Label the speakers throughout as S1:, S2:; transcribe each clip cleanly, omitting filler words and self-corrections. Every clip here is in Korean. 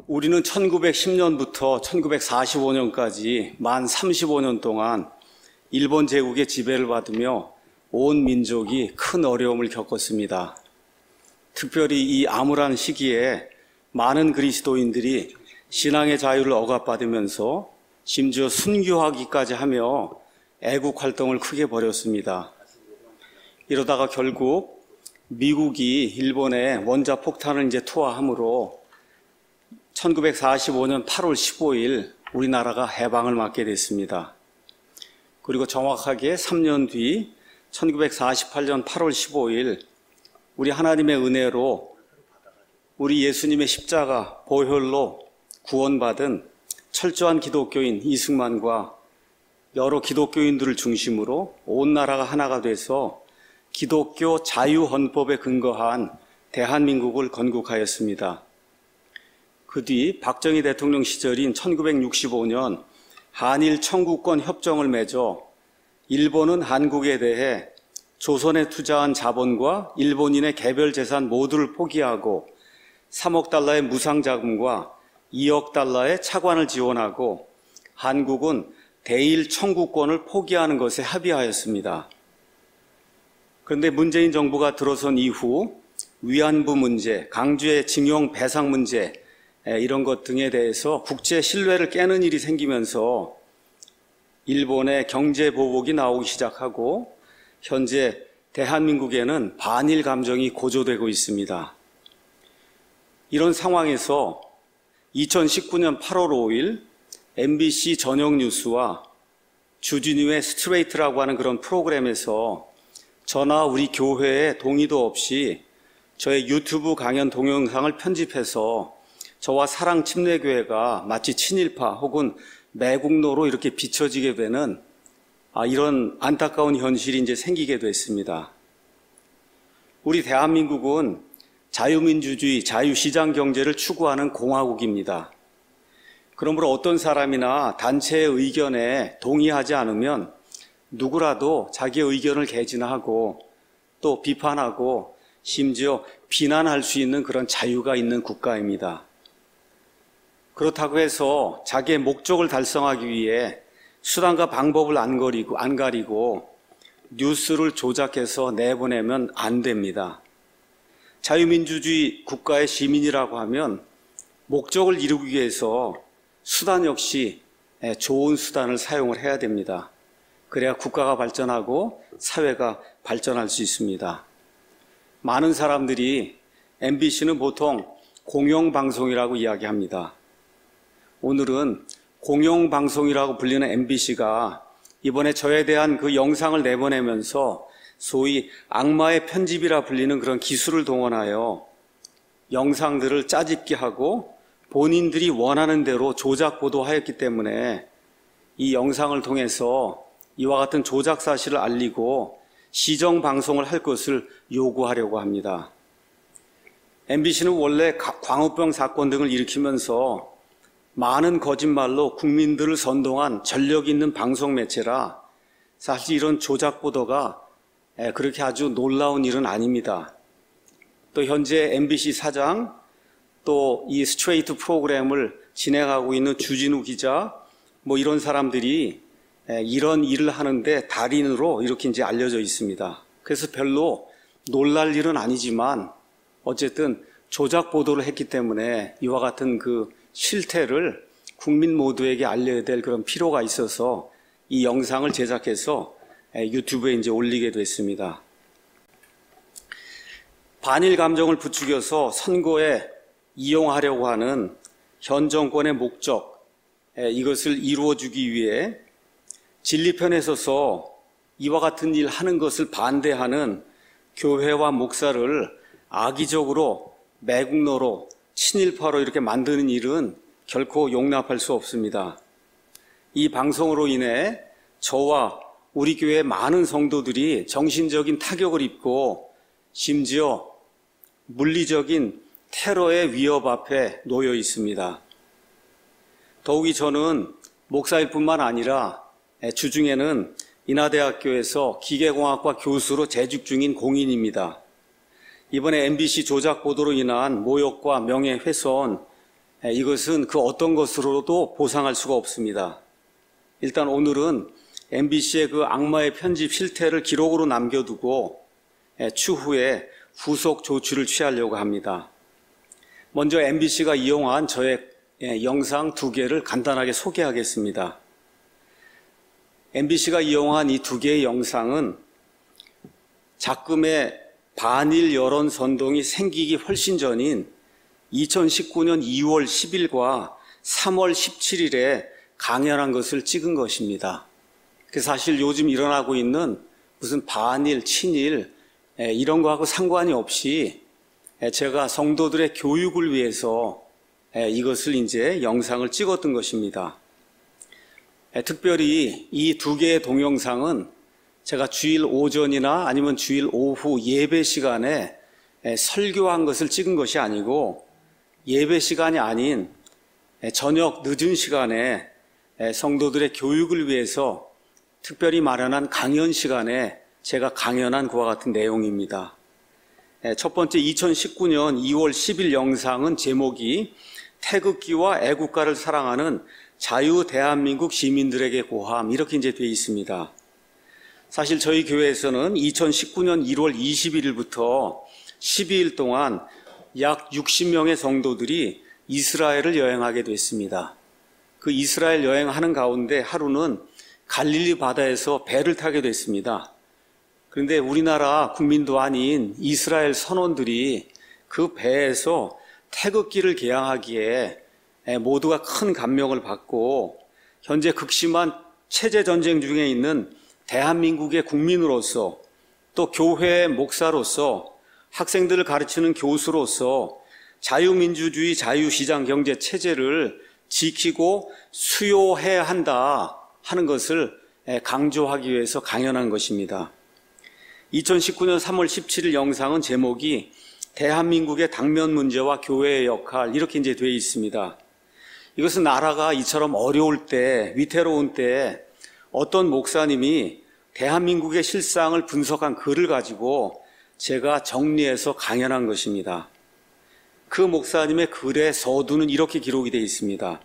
S1: 우리는 1910년부터 1945년까지 만 35년 동안 일본 제국의 지배를 받으며 온 민족이 큰 어려움을 겪었습니다. 특별히 이 암울한 시기에 많은 그리스도인들이 신앙의 자유를 억압받으면서 심지어 순교하기까지 하며 애국 활동을 크게 벌였습니다. 이러다가 결국 미국이 일본에 원자폭탄을 투하함으로 1945년 8월 15일 우리나라가 해방을 맞게 됐습니다. 그리고 정확하게 3년 뒤 1948년 8월 15일 우리 하나님의 은혜로 우리 예수님의 십자가 보혈로 구원받은 철저한 기독교인 이승만과 여러 기독교인들을 중심으로 온 나라가 하나가 돼서 기독교 자유헌법에 근거한 대한민국을 건국하였습니다. 그 뒤 박정희 대통령 시절인 1965년 한일 청구권 협정을 맺어 일본은 한국에 대해 조선에 투자한 자본과 일본인의 개별 재산 모두를 포기하고 3억 달러의 무상자금과 2억 달러의 차관을 지원하고 한국은 대일 청구권을 포기하는 것에 합의하였습니다. 그런데 문재인 정부가 들어선 이후 위안부 문제, 강주의 징용 배상 문제 이런 것 등에 대해서 국제 신뢰를 깨는 일이 생기면서 일본의 경제 보복이 나오기 시작하고 현재 대한민국에는 반일 감정이 고조되고 있습니다. 이런 상황에서 2019년 8월 5일 MBC 저녁 뉴스와 주진우의 스트레이트라고 하는 그런 프로그램에서 저나 우리 교회의 동의도 없이 저의 유튜브 강연 동영상을 편집해서 저와 사랑침례교회가 마치 친일파 혹은 매국노로 이렇게 비춰지게 되는 이런 안타까운 현실이 이제 생기게 됐습니다. 우리 대한민국은 자유민주주의, 자유시장 경제를 추구하는 공화국입니다. 그러므로 어떤 사람이나 단체의 의견에 동의하지 않으면 누구라도 자기의 의견을 개진하고 또 비판하고 심지어 비난할 수 있는 그런 자유가 있는 국가입니다. 그렇다고 해서 자기의 목적을 달성하기 위해 수단과 방법을 안 가리고 뉴스를 조작해서 내보내면 안 됩니다. 자유민주주의 국가의 시민이라고 하면 목적을 이루기 위해서 수단 역시 좋은 수단을 사용을 해야 됩니다. 그래야 국가가 발전하고 사회가 발전할 수 있습니다. 많은 사람들이 MBC는 보통 공영방송이라고 이야기합니다. 오늘은 공영방송이라고 불리는 MBC가 이번에 저에 대한 그 영상을 내보내면서 소위 악마의 편집이라 불리는 그런 기술을 동원하여 영상들을 짜집기 하고 본인들이 원하는 대로 조작 보도하였기 때문에 이 영상을 통해서 이와 같은 조작 사실을 알리고 시정방송을 할 것을 요구하려고 합니다. MBC는 원래 광우병 사건 등을 일으키면서 많은 거짓말로 국민들을 선동한 전력 있는 방송 매체라 사실 이런 조작 보도가 그렇게 아주 놀라운 일은 아닙니다. 또 현재 MBC 사장, 또 이 스트레이트 프로그램을 진행하고 있는 주진우 기자, 이런 사람들이 이런 일을 하는데 달인으로 이렇게 이제 알려져 있습니다. 그래서 별로 놀랄 일은 아니지만 어쨌든 조작 보도를 했기 때문에 이와 같은 그 실태를 국민 모두에게 알려야 될 그런 필요가 있어서 이 영상을 제작해서 유튜브에 이제 올리게 됐습니다. 반일 감정을 부추겨서 선거에 이용하려고 하는 현 정권의 목적, 이것을 이루어주기 위해 진리편에 서서 이와 같은 일 하는 것을 반대하는 교회와 목사를 악의적으로 매국노로 친일파로 이렇게 만드는 일은 결코 용납할 수 없습니다. 이 방송으로 인해 저와 우리 교회의 많은 성도들이 정신적인 타격을 입고 심지어 물리적인 테러의 위협 앞에 놓여 있습니다. 더욱이 저는 목사일 뿐만 아니라 주중에는 인하대학교에서 기계공학과 교수로 재직 중인 공인입니다. 이번에 MBC 조작 보도로 인한 모욕과 명예훼손, 이것은 그 어떤 것으로도 보상할 수가 없습니다. 일단 오늘은 MBC의 그 악마의 편집 실태를 기록으로 남겨두고 추후에 후속 조치를 취하려고 합니다. 먼저 MBC가 이용한 저의 영상 2개를 간단하게 소개하겠습니다. MBC가 이용한 이 2개의 영상은 작금의 반일 여론 선동이 생기기 훨씬 전인 2019년 2월 10일과 3월 17일에 강연한 것을 찍은 것입니다. 사실 요즘 일어나고 있는 무슨 반일, 친일 이런 거하고 상관이 없이 제가 성도들의 교육을 위해서 이것을 이제 영상을 찍었던 것입니다. 특별히 이 2개의 동영상은 제가 주일 오전이나 아니면 주일 오후 예배 시간에 설교한 것을 찍은 것이 아니고 예배 시간이 아닌 저녁 늦은 시간에 성도들의 교육을 위해서 특별히 마련한 강연 시간에 제가 강연한 그와 같은 내용입니다. 첫 번째 2019년 2월 10일 영상은 제목이 태극기와 애국가를 사랑하는 자유 대한민국 시민들에게 고함 이렇게 이제 되어 있습니다. 사실 저희 교회에서는 2019년 1월 21일부터 12일 동안 약 60명의 성도들이 이스라엘을 여행하게 됐습니다. 그 이스라엘 여행하는 가운데 하루는 갈릴리 바다에서 배를 타게 됐습니다. 그런데 우리나라 국민도 아닌 이스라엘 선원들이 그 배에서 태극기를 개양하기에 모두가 큰 감명을 받고 현재 극심한 체제 전쟁 중에 있는 대한민국의 국민으로서 또 교회의 목사로서 학생들을 가르치는 교수로서 자유민주주의 자유시장 경제 체제를 지키고 수요해야 한다 하는 것을 강조하기 위해서 강연한 것입니다. 2019년 3월 17일 영상은 제목이 대한민국의 당면 문제와 교회의 역할 이렇게 이제 되어 있습니다. 이것은 나라가 이처럼 어려울 때, 위태로운 때 어떤 목사님이 대한민국의 실상을 분석한 글을 가지고 제가 정리해서 강연한 것입니다. 그 목사님의 글의 서두는 이렇게 기록이 되어 있습니다.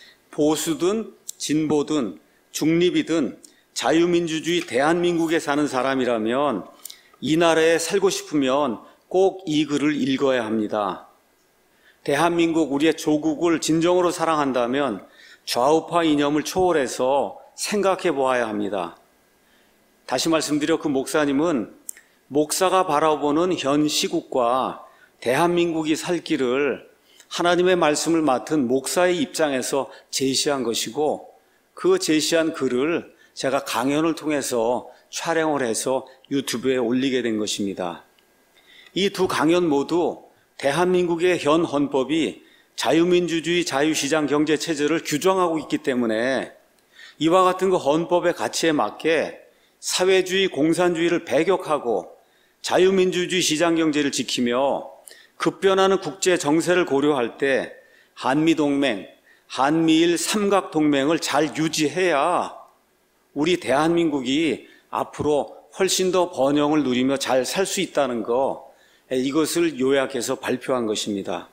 S1: 보수든 진보든 중립이든 자유민주주의 대한민국에 사는 사람이라면 이 나라에 살고 싶으면 꼭 이 글을 읽어야 합니다. 대한민국 우리의 조국을 진정으로 사랑한다면 좌우파 이념을 초월해서 생각해 보아야 합니다. 다시 말씀드려 그 목사님은 목사가 바라보는 현 시국과 대한민국이 살 길을 하나님의 말씀을 맡은 목사의 입장에서 제시한 것이고 그 제시한 글을 제가 강연을 통해서 촬영을 해서 유튜브에 올리게 된 것입니다. 이 2 강연 모두 대한민국의 현 헌법이 자유민주주의 자유시장 경제체제를 규정하고 있기 때문에 이와 같은 그 헌법의 가치에 맞게 사회주의 공산주의를 배격하고 자유민주주의 시장경제를 지키며 급변하는 국제 정세를 고려할 때 한미동맹, 한미일 삼각동맹을 잘 유지해야 우리 대한민국이 앞으로 훨씬 더 번영을 누리며 잘 살 수 있다는 거, 이것을 요약해서 발표한 것입니다.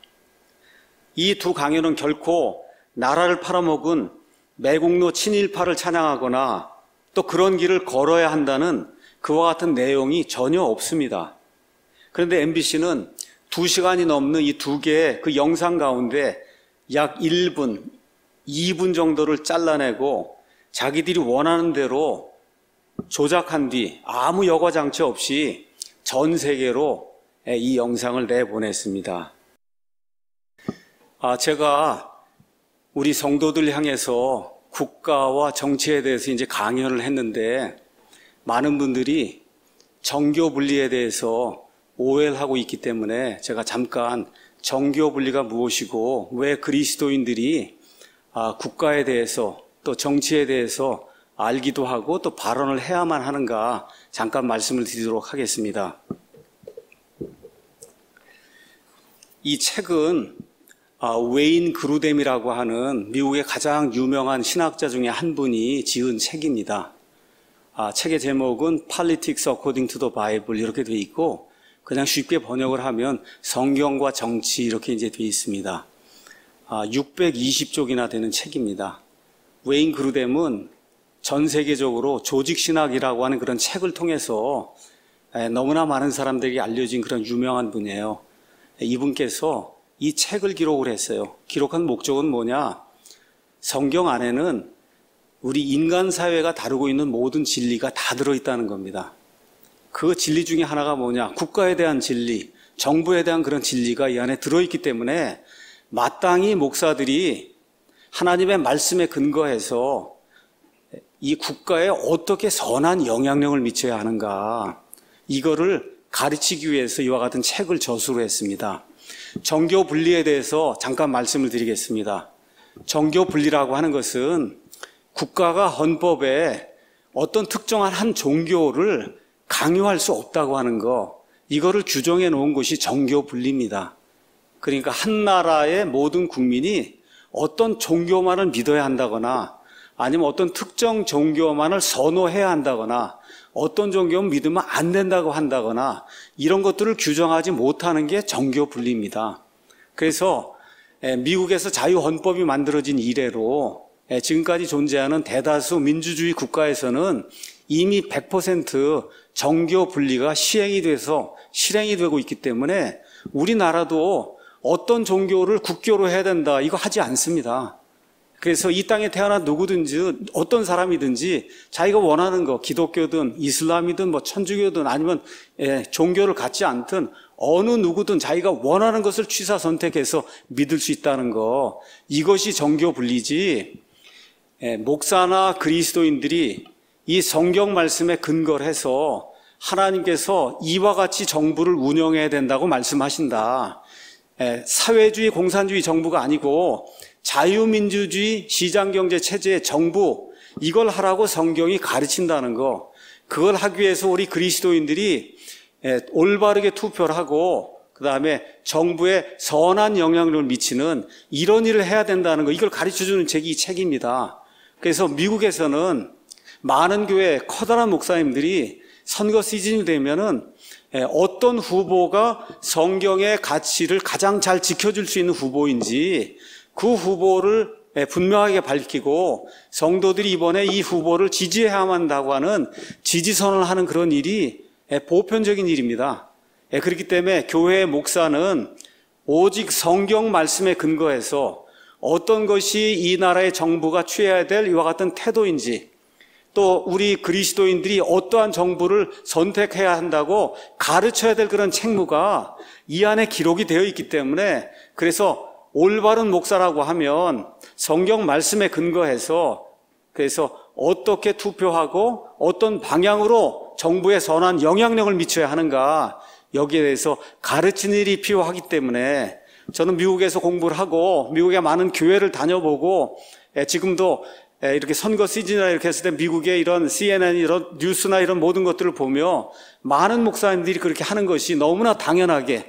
S1: 이 2 강연은 결코 나라를 팔아먹은 매국노 친일파를 찬양하거나 또 그런 길을 걸어야 한다는 그와 같은 내용이 전혀 없습니다. 그런데 MBC는 2시간이 넘는 이 2개의 그 영상 가운데 약 1분, 2분 정도를 잘라내고 자기들이 원하는 대로 조작한 뒤 아무 여과장치 없이 전 세계로 이 영상을 내보냈습니다. 제가 우리 성도들 향해서 국가와 정치에 대해서 이제 강연을 했는데 많은 분들이 정교 분리에 대해서 오해를 하고 있기 때문에 제가 잠깐 정교 분리가 무엇이고 왜 그리스도인들이 국가에 대해서 또 정치에 대해서 알기도 하고 또 발언을 해야만 하는가 잠깐 말씀을 드리도록 하겠습니다. 이 책은 웨인 그루뎀이라고 하는 미국의 가장 유명한 신학자 중에 한 분이 지은 책입니다. 책의 제목은 Politics According to the Bible 이렇게 되어 있고 그냥 쉽게 번역을 하면 성경과 정치 이렇게 이제 되어 있습니다. 620쪽이나 되는 책입니다. 웨인 그루뎀은 전 세계적으로 조직신학이라고 하는 그런 책을 통해서 너무나 많은 사람들에게 알려진 그런 유명한 분이에요. 이분께서 이 책을 기록을 했어요. 기록한 목적은 뭐냐? 성경 안에는 우리 인간 사회가 다루고 있는 모든 진리가 다 들어있다는 겁니다. 그 진리 중에 하나가 뭐냐? 국가에 대한 진리, 정부에 대한 그런 진리가 이 안에 들어있기 때문에 마땅히 목사들이 하나님의 말씀에 근거해서 이 국가에 어떻게 선한 영향력을 미쳐야 하는가, 이거를 가르치기 위해서 이와 같은 책을 저수로 했습니다. 정교 분리에 대해서 잠깐 말씀을 드리겠습니다. 정교 분리라고 하는 것은 국가가 헌법에 어떤 특정한 한 종교를 강요할 수 없다고 하는 거, 이거를 규정해 놓은 것이 정교 분리입니다. 그러니까 한 나라의 모든 국민이 어떤 종교만을 믿어야 한다거나 아니면 어떤 특정 종교만을 선호해야 한다거나 어떤 종교는 믿으면 안 된다고 한다거나 이런 것들을 규정하지 못하는 게 정교 분리입니다. 그래서 미국에서 자유헌법이 만들어진 이래로 지금까지 존재하는 대다수 민주주의 국가에서는 이미 100% 정교 분리가 시행이 돼서 실행이 되고 있기 때문에 우리나라도 어떤 종교를 국교로 해야 된다, 이거 하지 않습니다. 그래서 이 땅에 태어난 누구든지 어떤 사람이든지 자기가 원하는 거, 기독교든 이슬람이든 뭐 천주교든 아니면 종교를 갖지 않든 어느 누구든 자기가 원하는 것을 취사 선택해서 믿을 수 있다는 거, 이것이 정교 분리지, 목사나 그리스도인들이 이 성경 말씀에 근거를 해서 하나님께서 이와 같이 정부를 운영해야 된다고 말씀하신다. 사회주의 공산주의 정부가 아니고 자유민주주의 시장경제 체제의 정부, 이걸 하라고 성경이 가르친다는 거, 그걸 하기 위해서 우리 그리스도인들이 올바르게 투표를 하고 그 다음에 정부에 선한 영향력을 미치는 이런 일을 해야 된다는 거, 이걸 가르쳐주는 책이 이 책입니다. 그래서 미국에서는 많은 교회 커다란 목사님들이 선거 시즌이 되면은 어떤 후보가 성경의 가치를 가장 잘 지켜줄 수 있는 후보인지 그 후보를 분명하게 밝히고 성도들이 이번에 이 후보를 지지해야만 한다고 하는 지지선언을 하는 그런 일이 보편적인 일입니다. 그렇기 때문에 교회의 목사는 오직 성경 말씀에 근거해서 어떤 것이 이 나라의 정부가 취해야 될 이와 같은 태도인지, 또 우리 그리스도인들이 어떠한 정부를 선택해야 한다고 가르쳐야 될 그런 책무가 이 안에 기록이 되어 있기 때문에, 그래서 올바른 목사라고 하면 성경 말씀에 근거해서 그래서 어떻게 투표하고 어떤 방향으로 정부에 선한 영향력을 미쳐야 하는가, 여기에 대해서 가르치는 일이 필요하기 때문에 저는 미국에서 공부를 하고 미국의 많은 교회를 다녀보고 지금도 이렇게 선거 시즌이나 이렇게 했을 때 미국의 이런 CNN 이런 뉴스나 이런 모든 것들을 보며 많은 목사님들이 그렇게 하는 것이 너무나 당연하게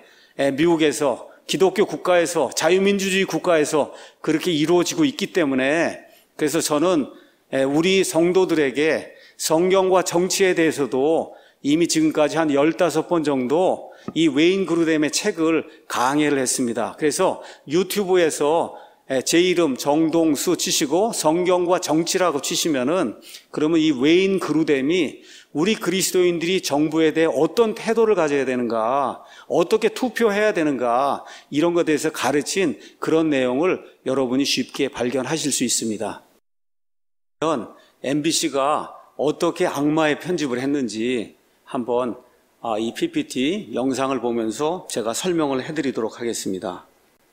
S1: 미국에서 기독교 국가에서 자유민주주의 국가에서 그렇게 이루어지고 있기 때문에, 그래서 저는 우리 성도들에게 성경과 정치에 대해서도 이미 지금까지 한 15번 정도 이 웨인 그루뎀의 책을 강해를 했습니다. 그래서 유튜브에서 제 이름 정동수 치시고 성경과 정치라고 치시면은, 그러면 이 웨인 그루뎀이 우리 그리스도인들이 정부에 대해 어떤 태도를 가져야 되는가, 어떻게 투표해야 되는가, 이런 것에 대해서 가르친 그런 내용을 여러분이 쉽게 발견하실 수 있습니다. MBC가 어떻게 악마의 편집을 했는지 한번 이 PPT 영상을 보면서 제가 설명을 해드리도록 하겠습니다.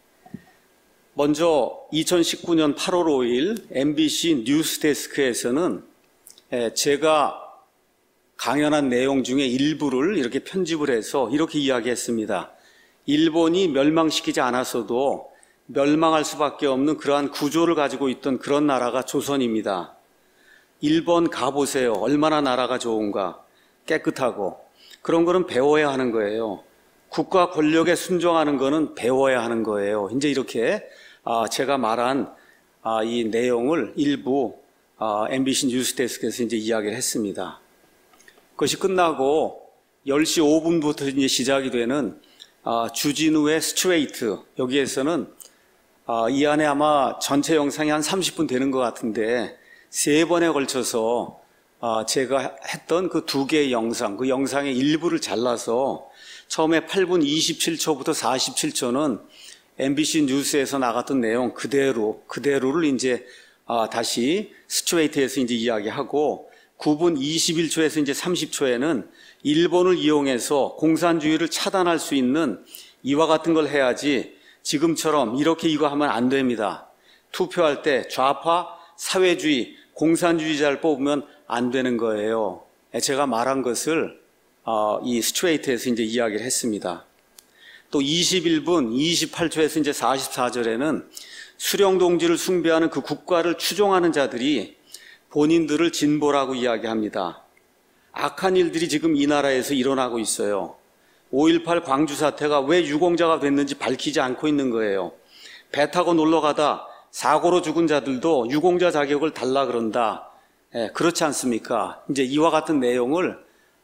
S1: 먼저 2019년 8월 5일 MBC 뉴스데스크에서는 제가 강연한 내용 중에 일부를 이렇게 편집을 해서 이렇게 이야기했습니다. 일본이 멸망시키지 않았어도 멸망할 수밖에 없는 그러한 구조를 가지고 있던 그런 나라가 조선입니다. 일본 가보세요. 얼마나 나라가 좋은가, 깨끗하고. 그런 거는 배워야 하는 거예요. 국가 권력에 순종하는 거는 배워야 하는 거예요. 이제 이렇게 제가 말한 이 내용을 일부 MBC 뉴스데스크에서 이제 이야기를 했습니다. 그것이 끝나고 10시 5분부터 이제 시작이 되는 주진우의 스트레이트, 여기에서는 이 안에 아마 전체 영상이 한 30분 되는 것 같은데 3번에 걸쳐서 제가 했던 그 2개의 영상, 그 영상의 일부를 잘라서 처음에 8분 27초부터 47초는 MBC 뉴스에서 나갔던 내용 그대로를 이제 다시 스트레이트에서 이제 이야기하고 9분 21초에서 이제 30초에는 일본을 이용해서 공산주의를 차단할 수 있는 이와 같은 걸 해야지 지금처럼 이렇게 이거 하면 안 됩니다. 투표할 때 좌파, 사회주의, 공산주의자를 뽑으면 안 되는 거예요. 제가 말한 것을 이 스트레이트에서 이제 이야기를 했습니다. 또 21분 28초에서 이제 44절에는 수령동지를 숭배하는 그 국가를 추종하는 자들이 본인들을 진보라고 이야기합니다. 악한 일들이 지금 이 나라에서 일어나고 있어요. 5.18 광주 사태가 왜 유공자가 됐는지 밝히지 않고 있는 거예요. 배 타고 놀러 가다 사고로 죽은 자들도 유공자 자격을 달라 그런다. 그렇지 않습니까? 이제 이와 같은 내용을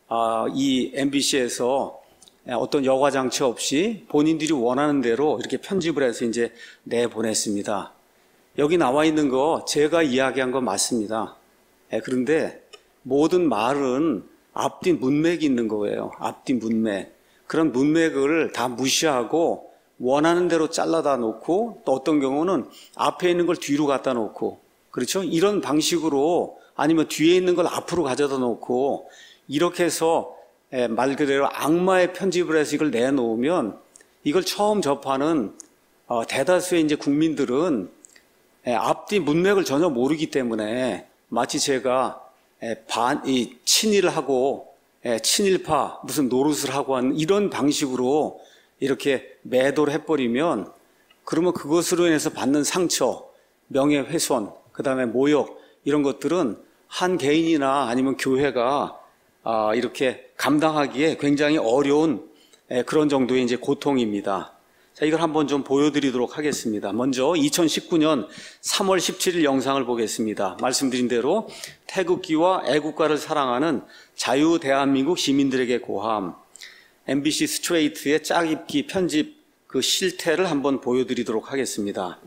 S1: 이 MBC에서 어떤 여과 장치 없이 본인들이 원하는 대로 이렇게 편집을 해서 이제 내보냈습니다. 여기 나와 있는 거 제가 이야기한 거 맞습니다. 그런데 모든 말은 앞뒤 문맥이 있는 거예요. 앞뒤 문맥. 그런 문맥을 다 무시하고 원하는 대로 잘라다 놓고 또 어떤 경우는 앞에 있는 걸 뒤로 갖다 놓고 그렇죠? 이런 방식으로 아니면 뒤에 있는 걸 앞으로 가져다 놓고 이렇게 해서 말 그대로 악마의 편집을 해서 이걸 내놓으면 이걸 처음 접하는 대다수의 이제 국민들은 앞뒤 문맥을 전혀 모르기 때문에 마치 제가 친일을 하고 친일파 무슨 노릇을 하고 하는 이런 방식으로 이렇게 매도를 해버리면 그러면 그것으로 인해서 받는 상처, 명예훼손, 그 다음에 모욕 이런 것들은 한 개인이나 아니면 교회가 이렇게 감당하기에 굉장히 어려운 그런 정도의 이제 고통입니다. 자, 이걸 한번 좀 보여드리도록 하겠습니다. 먼저 2019년 3월 17일 영상을 보겠습니다. 말씀드린 대로 태극기와 애국가를 사랑하는 자유 대한민국 시민들에게 고함. MBC 스트레이트의 짜깁기 편집 그 실태를 한번 보여드리도록 하겠습니다.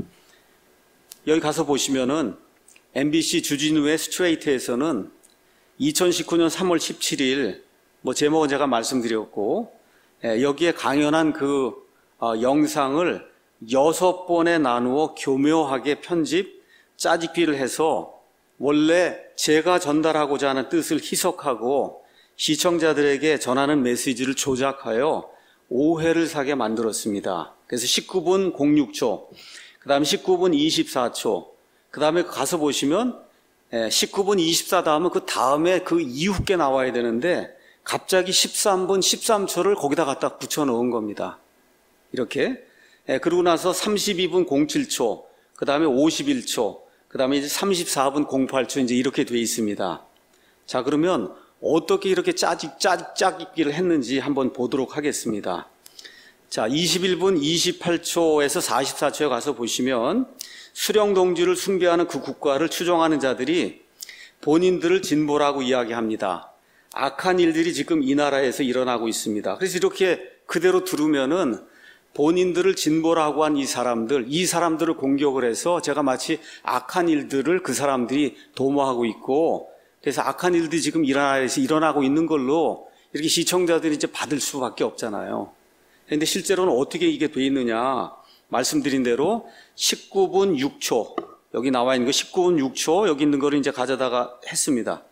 S1: 여기 가서 보시면은 MBC 주진우의 스트레이트에서는 2019년 3월 17일 뭐 제목은 제가 말씀드렸고 여기에 강연한 그 영상을 6번에 나누어 교묘하게 편집, 짜집기를 해서 원래 제가 전달하고자 하는 뜻을 희석하고 시청자들에게 전하는 메시지를 조작하여 오해를 사게 만들었습니다. 그래서 19분 06초, 그 다음에 19분 24초, 그 다음에 가서 보시면 19분 24 다음은 그 다음에 그 이후께 나와야 되는데 갑자기 13분 13초를 거기다 갖다 붙여 놓은 겁니다. 이렇게. 그러고 나서 32분 07초, 그 다음에 51초, 그 다음에 이제 34분 08초 이제 이렇게 돼 있습니다. 자, 그러면 어떻게 이렇게 짜깁기를 했는지 한번 보도록 하겠습니다. 자, 21분 28초에서 44초에 가서 보시면 수령동지를 숭배하는 그 국가를 추종하는 자들이 본인들을 진보라고 이야기합니다. 악한 일들이 지금 이 나라에서 일어나고 있습니다. 그래서 이렇게 그대로 들으면은 본인들을 진보라고 한 이 사람들을 공격을 해서 제가 마치 악한 일들을 그 사람들이 도모하고 있고 그래서 악한 일들이 지금 이 나라에서 일어나고 있는 걸로 이렇게 시청자들이 이제 받을 수밖에 없잖아요. 그런데 실제로는 어떻게 이게 돼 있느냐. 말씀드린 대로 19분 6초, 여기 나와 있는 거 19분 6초, 여기 있는 거를 이제 가져다가 했습니다.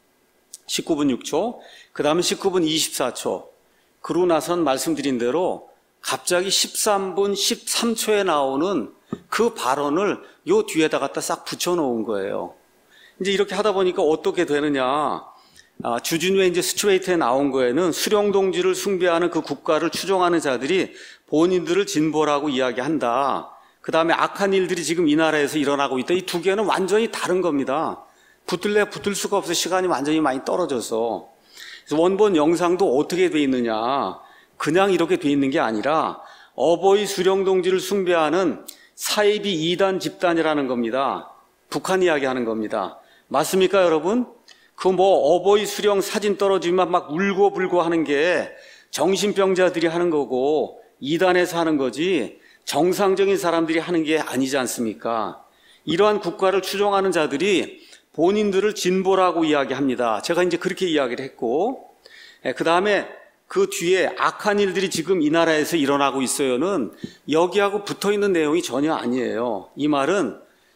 S1: 19분 6초, 그 다음에 19분 24초. 그러고 나선 말씀드린 대로 갑자기 13분 13초에 나오는 그 발언을 요 뒤에다 갖다 싹 붙여놓은 거예요. 이제 이렇게 하다 보니까 어떻게 되느냐. 주진우의 이제 스트레이트에 나온 거에는 수령동지를 숭배하는 그 국가를 추종하는 자들이 본인들을 진보라고 이야기한다. 그 다음에 악한 일들이 지금 이 나라에서 일어나고 있다. 이 두 개는 완전히 다른 겁니다. 붙을 수가 없어. 시간이 완전히 많이 떨어져서. 그래서 원본 영상도 어떻게 돼 있느냐. 그냥 이렇게 돼 있는 게 아니라 어버이 수령동지를 숭배하는 사이비 2단 집단이라는 겁니다. 북한 이야기하는 겁니다. 맞습니까, 여러분? 그 뭐 어버이 수령 사진 떨어지면 막 울고불고 하는 게 정신병자들이 하는 거고 2단에서 하는 거지 정상적인 사람들이 하는 게 아니지 않습니까? 이러한 국가를 추종하는 자들이 본인들을 진보라고 이야기합니다. 제가 이제 그렇게 이야기를 했고, 그 다음에 그 뒤에 악한 일들이 지금 이 나라에서 일어나고 있어요는 여기하고 붙어 있는 내용이 전혀 아니에요. 이 말은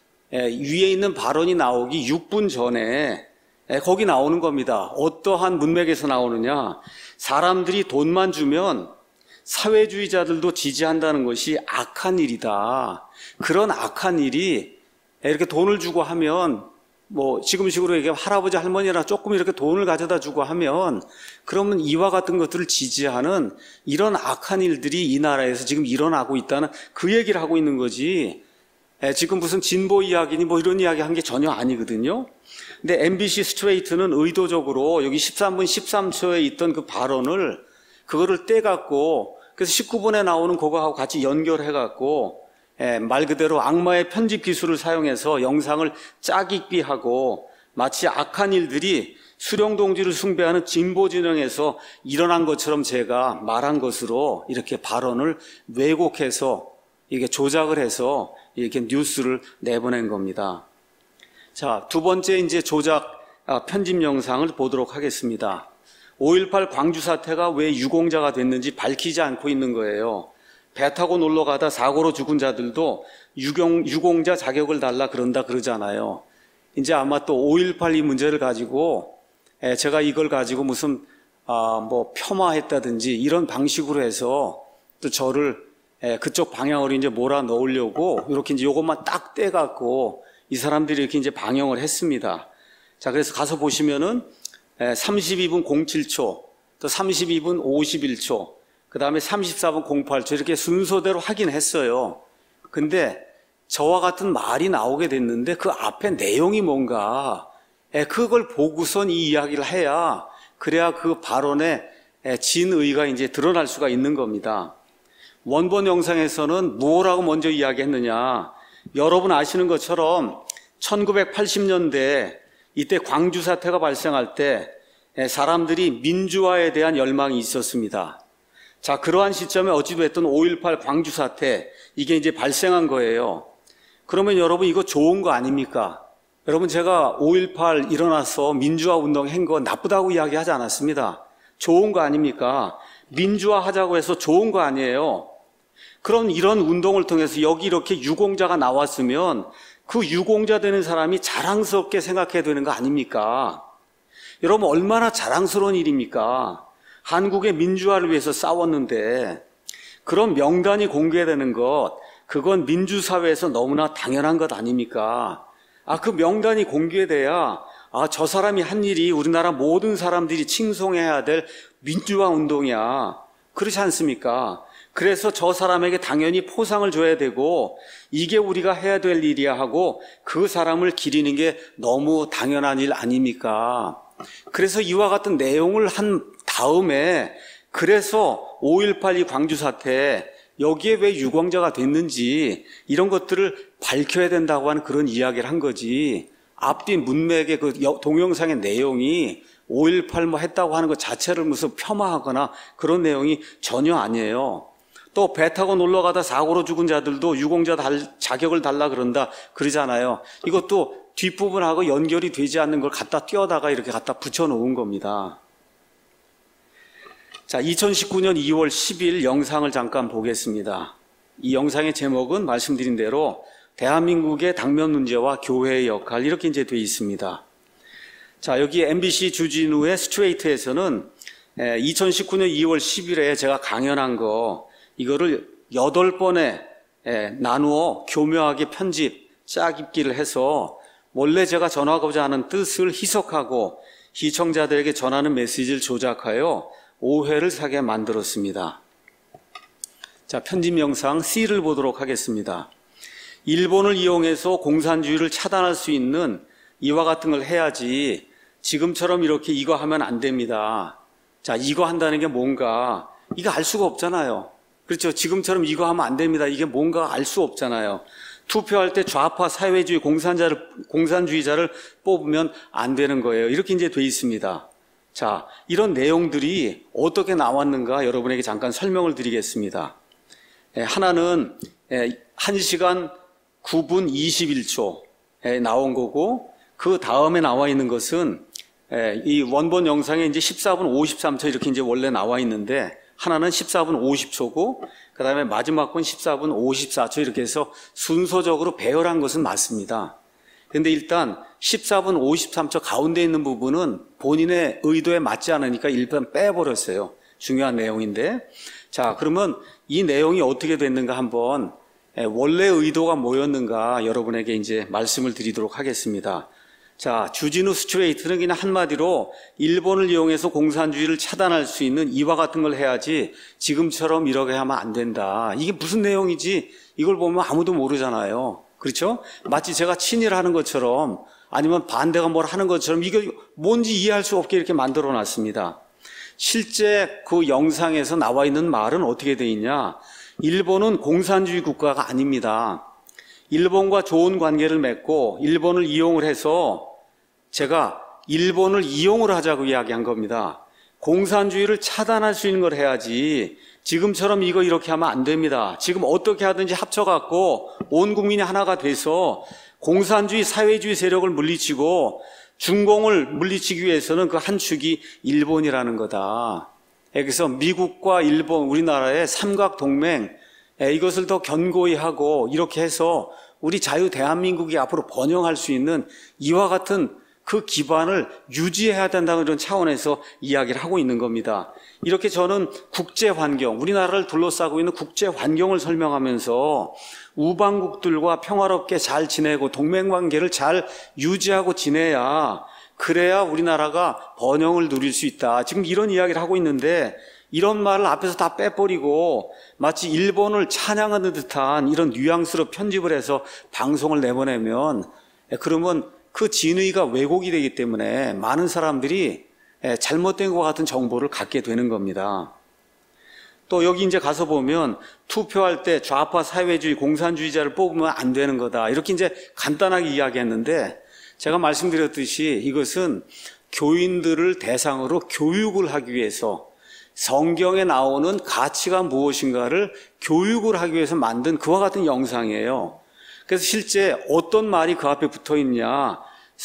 S1: 위에 있는 발언이 나오기 6분 전에 거기 나오는 겁니다. 어떠한 문맥에서 나오느냐. 사람들이 돈만 주면 사회주의자들도 지지한다는 것이 악한 일이다. 그런 악한 일이 이렇게 돈을 주고 하면 뭐 지금식으로 얘기하면 할아버지 할머니나 조금 이렇게 돈을 가져다 주고 하면 그러면 이와 같은 것들을 지지하는 이런 악한 일들이 이 나라에서 지금 일어나고 있다는 그 얘기를 하고 있는 거지. 지금 무슨 진보 이야기니 뭐 이런 이야기 한 게 전혀 아니거든요. 근데 MBC 스트레이트는 의도적으로 여기 13분 13초에 있던 그 발언을 그거를 떼갖고 그래서 19분에 나오는 그거하고 같이 연결해갖고 말 그대로 악마의 편집 기술을 사용해서 영상을 짜깁기하고 마치 악한 일들이 수령동지를 숭배하는 진보 진영에서 일어난 것처럼 제가 말한 것으로 이렇게 발언을 왜곡해서 이게 조작을 해서 이렇게 뉴스를 내보낸 겁니다. 자, 두 번째 이제 조작 편집 영상을 보도록 하겠습니다. 5.18 광주 사태가 왜 유공자가 됐는지 밝히지 않고 있는 거예요. 배 타고 놀러 가다 사고로 죽은 자들도 유공자 자격을 달라 그런다 그러잖아요. 이제 아마 또 5.18 이 문제를 가지고 제가 이걸 가지고 무슨 뭐 폄하했다든지 이런 방식으로 해서 또 저를 그쪽 방향으로 이제 몰아 넣으려고 이렇게 이제 요것만 딱 떼갖고 이 사람들이 이렇게 이제 방영을 했습니다. 자, 그래서 가서 보시면은 32분 07초, 또 32분 51초, 그 다음에 34분 08초 이렇게 순서대로 하긴 했어요. 근데 저와 같은 말이 나오게 됐는데 그 앞에 내용이 뭔가 그걸 보고선 이 이야기를 해야 그래야 그 발언의 진의가 이제 드러날 수가 있는 겁니다. 원본 영상에서는 뭐라고 먼저 이야기했느냐. 여러분 아시는 것처럼 1980년대 이때 광주 사태가 발생할 때 사람들이 민주화에 대한 열망이 있었습니다. 자, 그러한 시점에 어찌됐든 5.18 광주 사태 이게 이제 발생한 거예요. 그러면 여러분 이거 좋은 거 아닙니까? 여러분 제가 5.18 일어나서 민주화 운동 한 거 나쁘다고 이야기하지 않았습니다. 좋은 거 아닙니까? 민주화 하자고 해서 좋은 거 아니에요. 그럼 이런 운동을 통해서 여기 이렇게 유공자가 나왔으면 그 유공자 되는 사람이 자랑스럽게 생각해야 되는 거 아닙니까? 여러분 얼마나 자랑스러운 일입니까? 한국의 민주화를 위해서 싸웠는데 그런 명단이 공개되는 것 그건 민주사회에서 너무나 당연한 것 아닙니까? 그 명단이 공개돼야 저 사람이 한 일이 우리나라 모든 사람들이 칭송해야 될 민주화 운동이야. 그렇지 않습니까? 그래서 저 사람에게 당연히 포상을 줘야 되고 이게 우리가 해야 될 일이야 하고 그 사람을 기리는 게 너무 당연한 일 아닙니까? 그래서 이와 같은 내용을 한 다음에 그래서 5.18 광주 사태 여기에 왜 유공자가 됐는지 이런 것들을 밝혀야 된다고 하는 그런 이야기를 한 거지. 앞뒤 문맥의 그 동영상의 내용이 5.18 뭐 했다고 하는 것 자체를 무슨 폄하하거나 그런 내용이 전혀 아니에요. 또 배 타고 놀러 가다 사고로 죽은 자들도 유공자 자격을 달라 그런다 그러잖아요. 이것도 뒷부분하고 연결이 되지 않는 걸 갖다 띄어다가 이렇게 갖다 붙여놓은 겁니다. 자, 2019년 2월 10일 영상을 잠깐 보겠습니다. 이 영상의 제목은 말씀드린 대로 대한민국의 당면 문제와 교회의 역할 이렇게 이제 되어 있습니다. 자, 여기 MBC 주진우의 스트레이트에서는 2019년 2월 10일에 제가 강연한 거 이거를 8번에 나누어 교묘하게 편집, 짜깁기를 해서 원래 제가 전하고자 하는 뜻을 희석하고 시청자들에게 전하는 메시지를 조작하여 오해를 사게 만들었습니다. 자, 편집 영상 C를 보도록 하겠습니다. 일본을 이용해서 공산주의를 차단할 수 있는 이와 같은 걸 해야지 지금처럼 이렇게 이거 하면 안 됩니다. 자, 이거 한다는 게 뭔가 이거 알 수가 없잖아요. 그렇죠. 지금처럼 이거 하면 안 됩니다. 이게 뭔가 알 수 없잖아요. 투표할 때 좌파 사회주의 공산주의자를 뽑으면 안 되는 거예요. 이렇게 이제 돼 있습니다. 자, 이런 내용들이 어떻게 나왔는가 여러분에게 잠깐 설명을 드리겠습니다. 하나는 1시간 9분 21초에 나온 거고, 그 다음에 나와 있는 것은 이 원본 영상에 이제 14분 53초 이렇게 이제 원래 나와 있는데, 하나는 14분 50초고, 그 다음에 마지막 건 14분 54초 이렇게 해서 순서적으로 배열한 것은 맞습니다. 근데 일단 14분 53초 가운데 있는 부분은 본인의 의도에 맞지 않으니까 일단 빼버렸어요. 중요한 내용인데. 자, 그러면 이 내용이 어떻게 됐는가 한번 원래 의도가 뭐였는가 여러분에게 이제 말씀을 드리도록 하겠습니다. 자, 주진우 스트레이트는 그냥 한마디로 일본을 이용해서 공산주의를 차단할 수 있는 이와 같은 걸 해야지 지금처럼 이렇게 하면 안 된다. 이게 무슨 내용이지? 이걸 보면 아무도 모르잖아요. 그렇죠? 마치 제가 친일하는 것처럼 아니면 반대가 뭘 하는 것처럼 이게 뭔지 이해할 수 없게 이렇게 만들어 놨습니다. 실제 그 영상에서 나와 있는 말은 어떻게 돼 있냐? 일본은 공산주의 국가가 아닙니다. 일본과 좋은 관계를 맺고 일본을 이용을 해서 제가 일본을 이용을 하자고 이야기한 겁니다. 공산주의를 차단할 수 있는 걸 해야지 지금처럼 이거 이렇게 하면 안 됩니다. 지금 어떻게 하든지 합쳐갖고 온 국민이 하나가 돼서 공산주의 사회주의 세력을 물리치고 중공을 물리치기 위해서는 그 한 축이 일본이라는 거다. 그래서 미국과 일본, 우리나라의 삼각동맹 이것을 더 견고히 하고 이렇게 해서 우리 자유 대한민국이 앞으로 번영할 수 있는 이와 같은 그 기반을 유지해야 된다는 이런 차원에서 이야기를 하고 있는 겁니다. 이렇게 저는 국제 환경, 우리나라를 둘러싸고 있는 국제 환경을 설명하면서 우방국들과 평화롭게 잘 지내고 동맹관계를 잘 유지하고 지내야 그래야 우리나라가 번영을 누릴 수 있다. 지금 이런 이야기를 하고 있는데 이런 말을 앞에서 다 빼버리고 마치 일본을 찬양하는 듯한 이런 뉘앙스로 편집을 해서 방송을 내보내면 그러면 그 진의가 왜곡이 되기 때문에 많은 사람들이 잘못된 것 같은 정보를 갖게 되는 겁니다. 또 여기 이제 가서 보면 투표할 때 좌파 사회주의 공산주의자를 뽑으면 안 되는 거다. 이렇게 이제 간단하게 이야기했는데 제가 말씀드렸듯이 이것은 교인들을 대상으로 교육을 하기 위해서 성경에 나오는 가치가 무엇인가를 교육을 하기 위해서 만든 그와 같은 영상이에요. 그래서 실제 어떤 말이 그 앞에 붙어 있냐.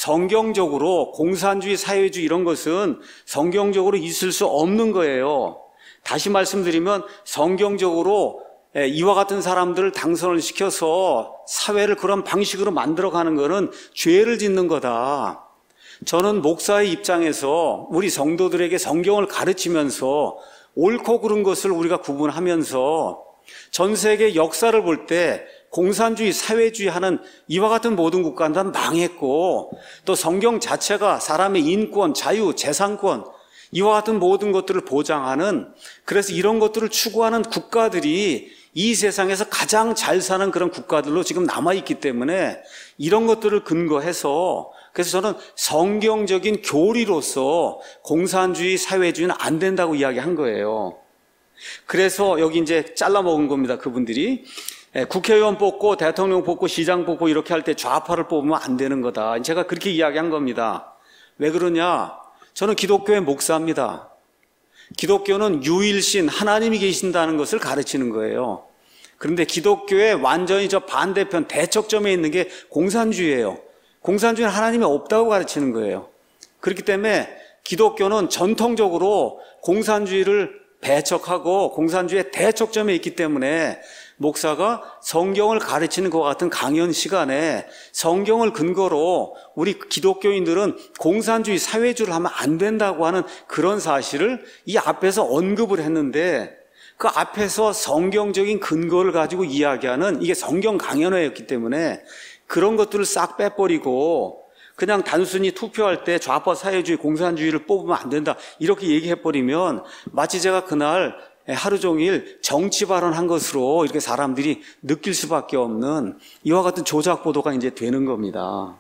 S1: 성경적으로 공산주의, 사회주의 이런 것은 성경적으로 있을 수 없는 거예요. 다시 말씀드리면 성경적으로 이와 같은 사람들을 당선을 시켜서 사회를 그런 방식으로 만들어가는 것은 죄를 짓는 거다. 저는 목사의 입장에서 우리 성도들에게 성경을 가르치면서 옳고 그른 것을 우리가 구분하면서 전 세계 역사를 볼 때 공산주의, 사회주의 하는 이와 같은 모든 국가는 다 망했고 또 성경 자체가 사람의 인권, 자유, 재산권 이와 같은 모든 것들을 보장하는 그래서 이런 것들을 추구하는 국가들이 이 세상에서 가장 잘 사는 그런 국가들로 지금 남아있기 때문에 이런 것들을 근거해서 그래서 저는 성경적인 교리로서 공산주의, 사회주의는 안 된다고 이야기한 거예요. 그래서 여기 이제 잘라 먹은 겁니다. 그분들이 국회의원 뽑고 대통령 뽑고 시장 뽑고 이렇게 할 때 좌파를 뽑으면 안 되는 거다. 제가 그렇게 이야기한 겁니다. 왜 그러냐? 저는 기독교의 목사입니다. 기독교는 유일신 하나님이 계신다는 것을 가르치는 거예요. 그런데 기독교의 완전히 저 반대편 대척점에 있는 게 공산주의예요. 공산주의는 하나님이 없다고 가르치는 거예요. 그렇기 때문에 기독교는 전통적으로 공산주의를 배척하고 공산주의의 대척점에 있기 때문에 목사가 성경을 가르치는 것 같은 강연 시간에 성경을 근거로 우리 기독교인들은 공산주의, 사회주의를 하면 안 된다고 하는 그런 사실을 이 앞에서 언급을 했는데 그 앞에서 성경적인 근거를 가지고 이야기하는 이게 성경 강연회였기 때문에 그런 것들을 싹 빼버리고 그냥 단순히 투표할 때 좌파 사회주의, 공산주의를 뽑으면 안 된다 이렇게 얘기해버리면 마치 제가 그날 하루 종일 정치 발언한 것으로 이렇게 사람들이 느낄 수밖에 없는 이와 같은 조작 보도가 이제 되는 겁니다.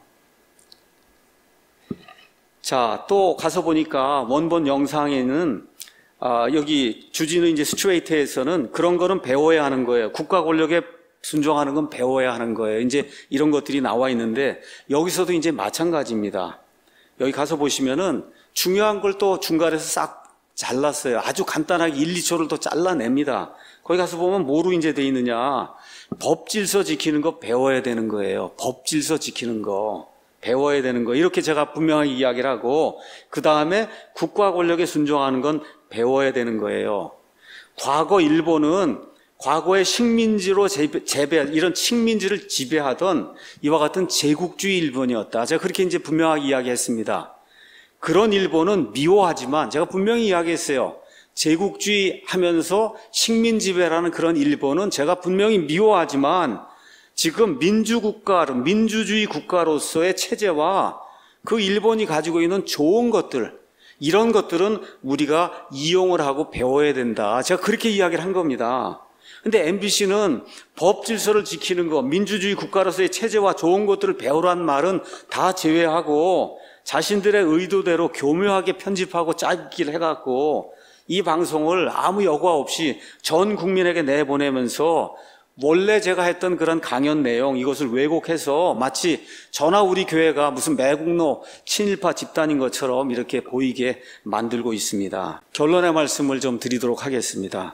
S1: 자, 또 가서 보니까 원본 영상에는 여기 주진우 이제 스트레이트에서는 그런 거는 배워야 하는 거예요. 국가 권력에 순종하는 건 배워야 하는 거예요. 이제 이런 것들이 나와 있는데 여기서도 이제 마찬가지입니다. 여기 가서 보시면은 중요한 걸 또 중간에서 싹 잘랐어요. 아주 간단하게 1, 2초를 더 잘라냅니다. 거기 가서 보면 뭐로 이제 돼 있느냐. 법 질서 지키는 거 배워야 되는 거예요. 법 질서 지키는 거 배워야 되는 거. 이렇게 제가 분명하게 이야기를 하고, 그 다음에 국가 권력에 순종하는 건 배워야 되는 거예요. 과거 일본은 과거의 식민지로 이런 식민지를 지배하던 이와 같은 제국주의 일본이었다. 제가 그렇게 이제 분명하게 이야기했습니다. 그런 일본은 미워하지만 제가 분명히 이야기했어요. 제국주의 하면서 식민지배라는 그런 일본은 제가 분명히 미워하지만 지금 민주주의 국가로서의 체제와 그 일본이 가지고 있는 좋은 것들, 이런 것들은 우리가 이용을 하고 배워야 된다. 제가 그렇게 이야기를 한 겁니다. 근데 MBC는 법 질서를 지키는 것, 민주주의 국가로서의 체제와 좋은 것들을 배우라는 말은 다 제외하고 자신들의 의도대로 교묘하게 편집하고 짜기를 해갖고 이 방송을 아무 여과 없이 전 국민에게 내보내면서 원래 제가 했던 그런 강연 내용, 이것을 왜곡해서 마치 저나 우리 교회가 무슨 매국노 친일파 집단인 것처럼 이렇게 보이게 만들고 있습니다. 결론의 말씀을 좀 드리도록 하겠습니다.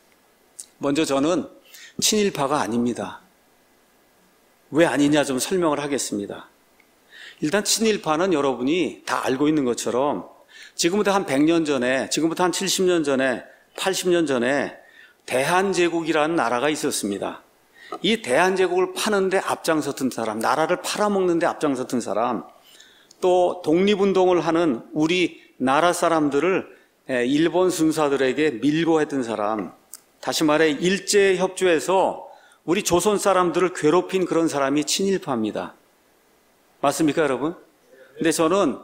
S1: 먼저 저는 친일파가 아닙니다. 왜 아니냐 좀 설명을 하겠습니다. 일단 친일파는 여러분이 다 알고 있는 것처럼 지금부터 한 100년 전에, 지금부터 한 70년 전에, 80년 전에 대한제국이라는 나라가 있었습니다. 이 대한제국을 파는데 앞장섰던 사람, 나라를 팔아먹는데 앞장섰던 사람, 또 독립운동을 하는 우리 나라 사람들을 일본 순사들에게 밀고 했던 사람, 다시 말해 일제협조에서 우리 조선 사람들을 괴롭힌 그런 사람이 친일파입니다. 맞습니까, 여러분? 근데 저는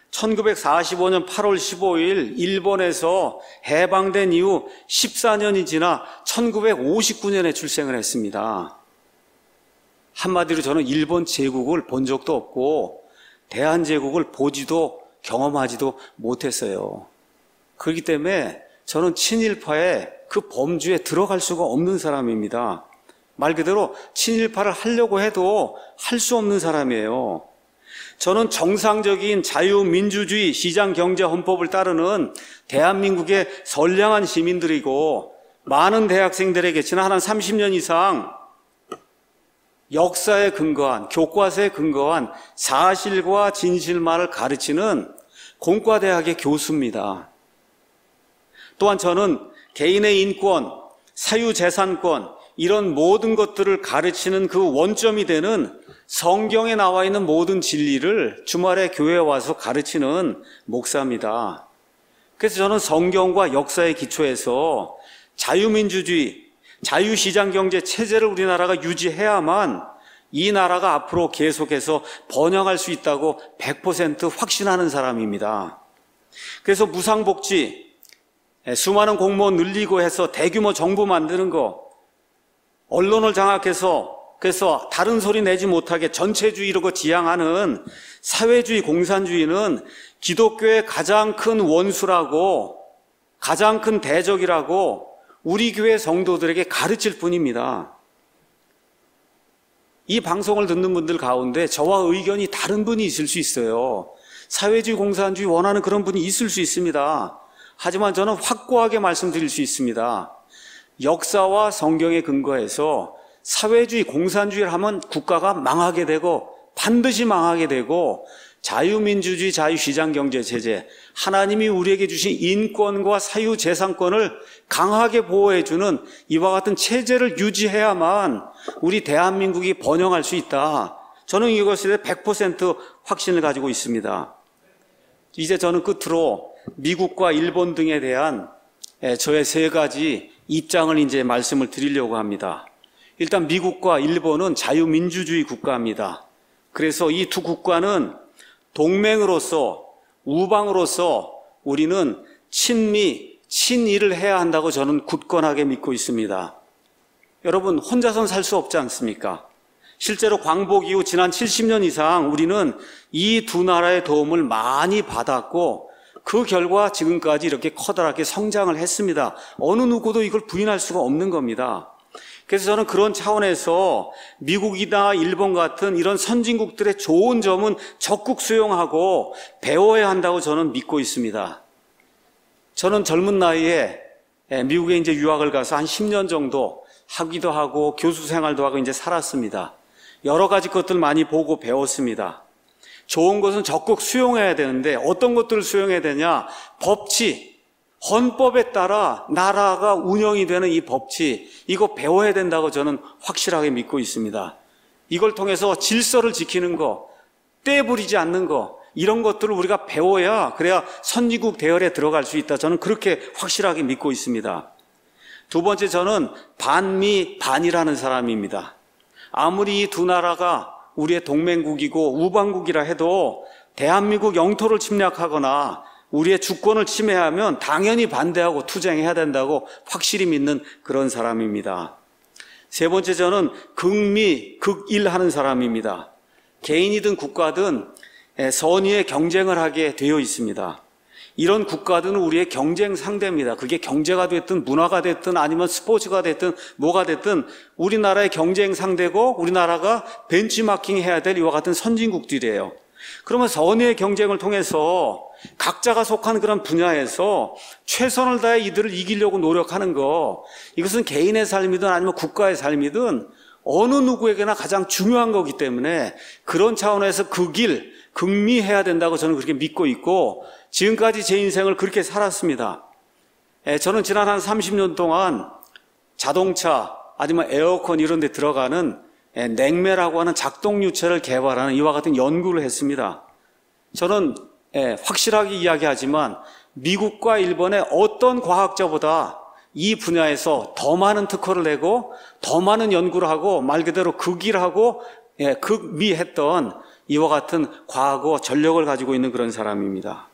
S1: 1945년 8월 15일 일본에서 해방된 이후 14년이 지나 1959년에 출생을 했습니다. 한마디로 저는 일본 제국을 본 적도 없고 대한제국을 보지도 경험하지도 못했어요. 그렇기 때문에 저는 친일파의 그 범주에 들어갈 수가 없는 사람입니다. 말 그대로 친일파를 하려고 해도 할 수 없는 사람이에요. 저는 정상적인 자유민주주의 시장경제헌법을 따르는 대한민국의 선량한 시민들이고 많은 대학생들에게 지난 한 30년 이상 역사에 근거한, 교과서에 근거한 사실과 진실만을 가르치는 공과대학의 교수입니다. 또한 저는 개인의 인권, 사유재산권, 이런 모든 것들을 가르치는 그 원점이 되는 성경에 나와 있는 모든 진리를 주말에 교회에 와서 가르치는 목사입니다. 그래서 저는 성경과 역사에 기초해서 자유민주주의, 자유시장경제 체제를 우리나라가 유지해야만 이 나라가 앞으로 계속해서 번영할 수 있다고 100% 확신하는 사람입니다. 그래서 무상복지, 수많은 공무원 늘리고 해서 대규모 정부 만드는 거, 언론을 장악해서 그래서 다른 소리 내지 못하게 전체주의 이러고 지향하는 사회주의 공산주의는 기독교의 가장 큰 원수라고, 가장 큰 대적이라고 우리 교회 성도들에게 가르칠 뿐입니다. 이 방송을 듣는 분들 가운데 저와 의견이 다른 분이 있을 수 있어요. 사회주의 공산주의 원하는 그런 분이 있을 수 있습니다. 하지만 저는 확고하게 말씀드릴 수 있습니다. 역사와 성경에 근거해서 사회주의 공산주의를 하면 국가가 망하게 되고 반드시 망하게 되고 자유민주주의 자유시장경제체제, 하나님이 우리에게 주신 인권과 사유재산권을 강하게 보호해주는 이와 같은 체제를 유지해야만 우리 대한민국이 번영할 수 있다. 저는 이것에 100% 확신을 가지고 있습니다. 이제 저는 끝으로 미국과 일본 등에 대한 저의 3가지 입장을 이제 말씀을 드리려고 합니다. 일단 미국과 일본은 자유민주주의 국가입니다. 그래서 이 두 국가는 동맹으로서, 우방으로서 우리는 친미, 친일을 해야 한다고 저는 굳건하게 믿고 있습니다. 여러분, 혼자선 살 수 없지 않습니까? 실제로 광복 이후 지난 70년 이상 우리는 이 두 나라의 도움을 많이 받았고 그 결과 지금까지 이렇게 커다랗게 성장을 했습니다. 어느 누구도 이걸 부인할 수가 없는 겁니다. 그래서 저는 그런 차원에서 미국이나 일본 같은 이런 선진국들의 좋은 점은 적극 수용하고 배워야 한다고 저는 믿고 있습니다. 저는 젊은 나이에 미국에 이제 유학을 가서 한 10년 정도 하기도 하고 교수 생활도 하고 이제 살았습니다. 여러 가지 것들 많이 보고 배웠습니다. 좋은 것은 적극 수용해야 되는데 어떤 것들을 수용해야 되냐? 법치, 헌법에 따라 나라가 운영이 되는 이 법치, 이거 배워야 된다고 저는 확실하게 믿고 있습니다. 이걸 통해서 질서를 지키는 거, 떼부리지 않는 거, 이런 것들을 우리가 배워야 그래야 선진국 대열에 들어갈 수 있다. 저는 그렇게 확실하게 믿고 있습니다. 두 번째, 저는 반미 반이라는 사람입니다. 아무리 이 두 나라가 우리의 동맹국이고 우방국이라 해도 대한민국 영토를 침략하거나 우리의 주권을 침해하면 당연히 반대하고 투쟁해야 된다고 확실히 믿는 그런 사람입니다. 세 번째, 저는 극미, 극일하는 사람입니다. 개인이든 국가든 선의의 경쟁을 하게 되어 있습니다. 이런 국가들은 우리의 경쟁 상대입니다. 그게 경제가 됐든 문화가 됐든 아니면 스포츠가 됐든 뭐가 됐든 우리나라의 경쟁 상대고 우리나라가 벤치마킹 해야 될 이와 같은 선진국들이에요. 그러면 선의의 경쟁을 통해서 각자가 속한 그런 분야에서 최선을 다해 이들을 이기려고 노력하는 거, 이것은 개인의 삶이든 아니면 국가의 삶이든 어느 누구에게나 가장 중요한 거기 때문에 그런 차원에서 극일, 극미해야 된다고 저는 그렇게 믿고 있고 지금까지 제 인생을 그렇게 살았습니다. 저는 지난 한 30년 동안 자동차 아니면 에어컨 이런 데 들어가는 냉매라고 하는 작동유체를 개발하는 이와 같은 연구를 했습니다. 저는 확실하게 이야기하지만 미국과 일본의 어떤 과학자보다 이 분야에서 더 많은 특허를 내고 더 많은 연구를 하고 말 그대로 극일하고 극미했던 이와 같은 과학과 전력을 가지고 있는 그런 사람입니다.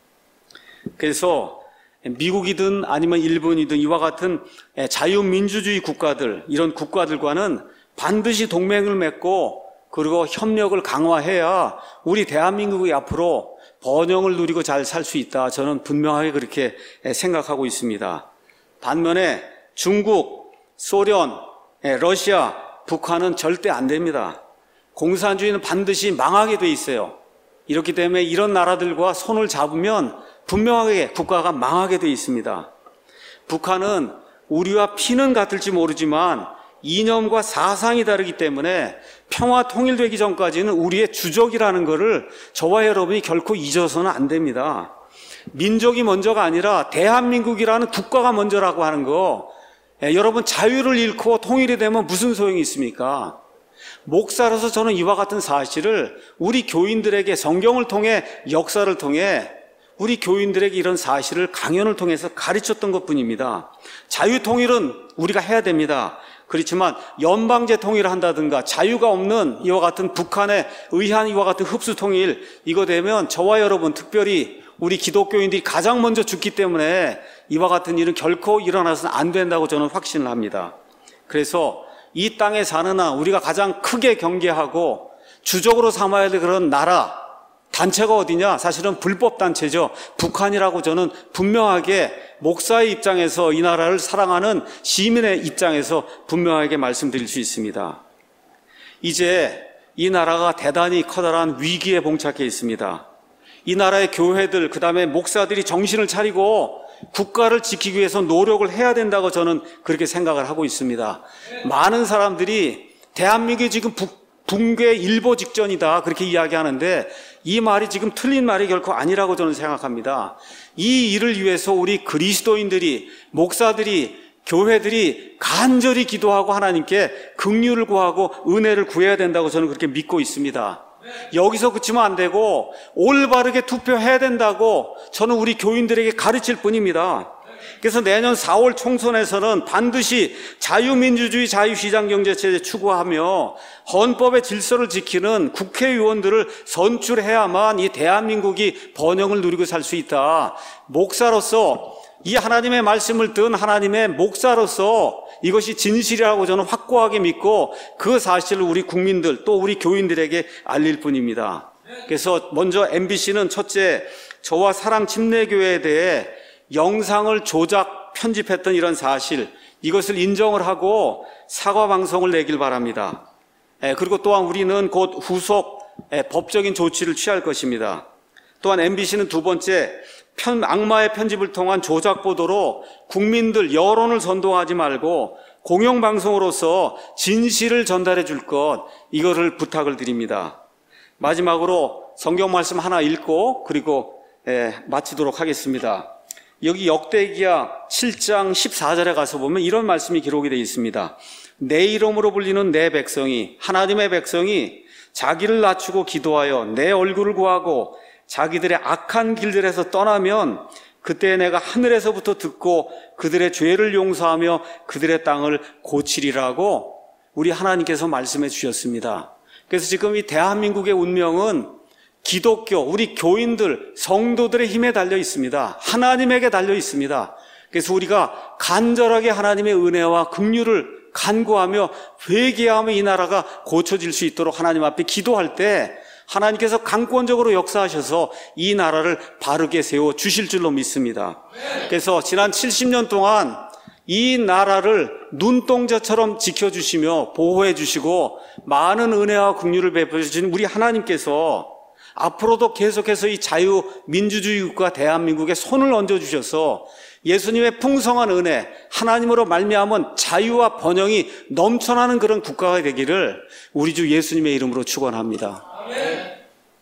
S1: 그래서 미국이든 아니면 일본이든 이와 같은 자유민주주의 국가들, 이런 국가들과는 반드시 동맹을 맺고 그리고 협력을 강화해야 우리 대한민국이 앞으로 번영을 누리고 잘 살 수 있다. 저는 분명하게 그렇게 생각하고 있습니다. 반면에 중국, 소련, 러시아, 북한은 절대 안 됩니다. 공산주의는 반드시 망하게 돼 있어요. 이렇기 때문에 이런 나라들과 손을 잡으면 분명하게 국가가 망하게 돼 있습니다. 북한은 우리와 피는 같을지 모르지만 이념과 사상이 다르기 때문에 평화 통일되기 전까지는 우리의 주적이라는 것을 저와 여러분이 결코 잊어서는 안 됩니다. 민족이 먼저가 아니라 대한민국이라는 국가가 먼저라고 하는 거, 여러분 자유를 잃고 통일이 되면 무슨 소용이 있습니까? 목사로서 저는 이와 같은 사실을 우리 교인들에게 성경을 통해 역사를 통해 우리 교인들에게 이런 사실을 강연을 통해서 가르쳤던 것뿐입니다. 자유통일은 우리가 해야 됩니다. 그렇지만 연방제 통일을 한다든가 자유가 없는 이와 같은 북한에 의한 이와 같은 흡수통일, 이거 되면 저와 여러분 특별히 우리 기독교인들이 가장 먼저 죽기 때문에 이와 같은 일은 결코 일어나서는 안 된다고 저는 확신을 합니다. 그래서 이 땅에 사는 한 우리가 가장 크게 경계하고 주적으로 삼아야 될 그런 나라, 단체가 어디냐? 사실은 불법 단체죠. 북한이라고 저는 분명하게 목사의 입장에서 이 나라를 사랑하는 시민의 입장에서 분명하게 말씀드릴 수 있습니다. 이제 이 나라가 대단히 커다란 위기에 봉착해 있습니다. 이 나라의 교회들, 그 다음에 목사들이 정신을 차리고 국가를 지키기 위해서 노력을 해야 된다고 저는 그렇게 생각을 하고 있습니다. 많은 사람들이 대한민국이 지금 붕괴 일보 직전이다 그렇게 이야기하는데 이 말이 지금 틀린 말이 결코 아니라고 저는 생각합니다. 이 일을 위해서 우리 그리스도인들이, 목사들이, 교회들이 간절히 기도하고 하나님께 긍휼을 구하고 은혜를 구해야 된다고 저는 그렇게 믿고 있습니다. 여기서 그치면 안 되고 올바르게 투표해야 된다고 저는 우리 교인들에게 가르칠 뿐입니다. 그래서 내년 4월 총선에서는 반드시 자유민주주의 자유시장경제체제 추구하며 헌법의 질서를 지키는 국회의원들을 선출해야만 이 대한민국이 번영을 누리고 살 수 있다. 목사로서, 이 하나님의 말씀을 든 하나님의 목사로서 이것이 진실이라고 저는 확고하게 믿고 그 사실을 우리 국민들 또 우리 교인들에게 알릴 뿐입니다. 그래서 먼저 MBC는 첫째, 저와 사랑 침례교회에 대해 영상을 조작 편집했던 이런 사실, 이것을 인정을 하고 사과 방송을 내길 바랍니다. 그리고 또한 우리는 곧 후속 법적인 조치를 취할 것입니다. 또한 MBC는 두 번째, 악마의 편집을 통한 조작 보도로 국민들 여론을 선동하지 말고 공영방송으로서 진실을 전달해 줄 것, 이거를 부탁을 드립니다. 마지막으로 성경 말씀 하나 읽고 그리고 마치도록 하겠습니다. 여기 역대기야 7장 14절에 가서 보면 이런 말씀이 기록이 되어 있습니다. 내 이름으로 불리는 내 백성이, 하나님의 백성이 자기를 낮추고 기도하여 내 얼굴을 구하고 자기들의 악한 길들에서 떠나면 그때 내가 하늘에서부터 듣고 그들의 죄를 용서하며 그들의 땅을 고치리라고 우리 하나님께서 말씀해 주셨습니다. 그래서 지금 이 대한민국의 운명은 기독교, 우리 교인들, 성도들의 힘에 달려 있습니다. 하나님에게 달려 있습니다. 그래서 우리가 간절하게 하나님의 은혜와 긍휼을 간구하며 회개하며 이 나라가 고쳐질 수 있도록 하나님 앞에 기도할 때 하나님께서 강권적으로 역사하셔서 이 나라를 바르게 세워 주실 줄로 믿습니다. 그래서 지난 70년 동안 이 나라를 눈동자처럼 지켜주시며 보호해 주시고 많은 은혜와 긍휼을 베풀어 주신 우리 하나님께서 앞으로도 계속해서 이 자유민주주의 국가 대한민국에 손을 얹어주셔서 예수님의 풍성한 은혜, 하나님으로 말미암은 자유와 번영이 넘쳐나는 그런 국가가 되기를 우리 주 예수님의 이름으로 축원합니다. 아멘.